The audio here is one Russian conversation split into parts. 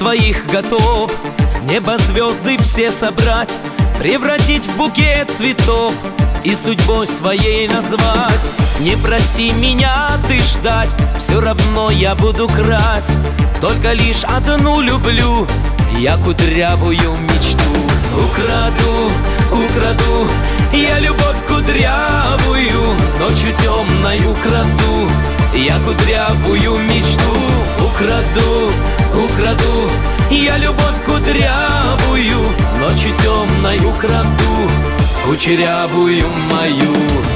твоих готов с неба звезды все собрать, превратить в букет цветов и судьбой своей назвать. Не проси меня ты ждать, все равно я буду красть. Только лишь одну люблю, я кудрявую мечту. Украду, украду, я любовь кудрявую, ночью темной украду, я кудрявую мечту. Украду, украду, я любовь кудрявую, ночью темной украду, кучерявую мою.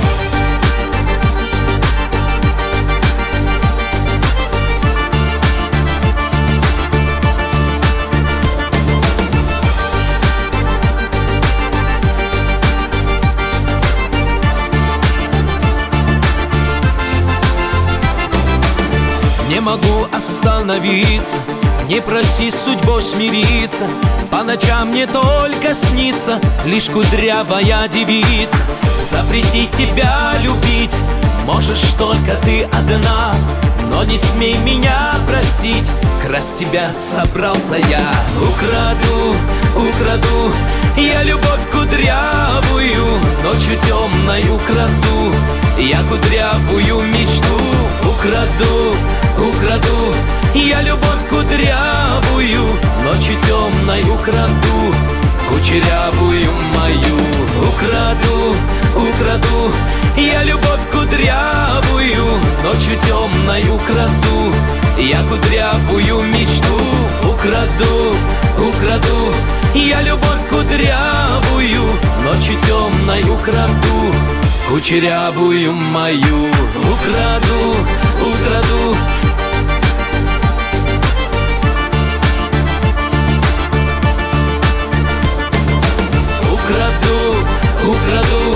Не могу остановиться, не проси с судьбой смириться. По ночам мне только снится лишь кудрявая девица. Запретить тебя любить можешь только ты одна, но не смей меня просить, красть тебя собрался я. Украду, украду, я любовь кудрявую, ночью темной украду, я кудрявую мечту. Украду, украду, я любовь кудрявую, ночью темной украду, кучерявую мою. Украду, украду, я любовь кудрявую, ночью темной украду, я кудрявую мечту. Украду, украду, я любовь кудрявую, ночью темной украду, кучерявую мою. Украду, украду, украду, украду,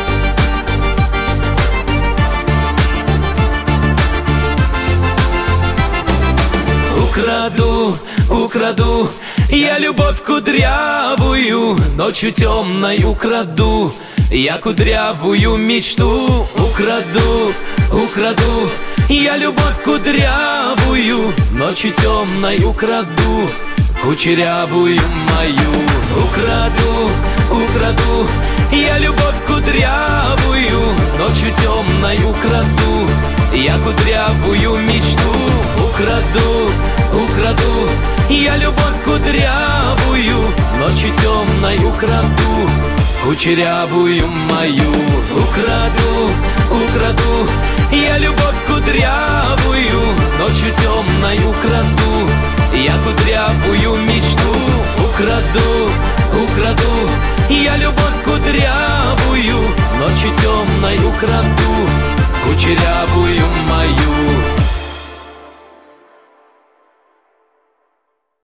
украду, украду, я любовь кудрявую, ночью темной украду, я кудрявую мечту. Украду, украду, я любовь кудрявую, ночью темной украду, кучерявую мою. Украду, украду, я любовь кудрявую, ночью темной украду, я кудрявую мечту. Украду, украду, я любовь кудрявую, ночью темной украду, кучерявую мою. Украду, украду, я любовь кудрявую, ночью темной украду, я кудрявую мечту. Украду, украду, я любовь кудрявую, ночью темной украду, кучерявую мою.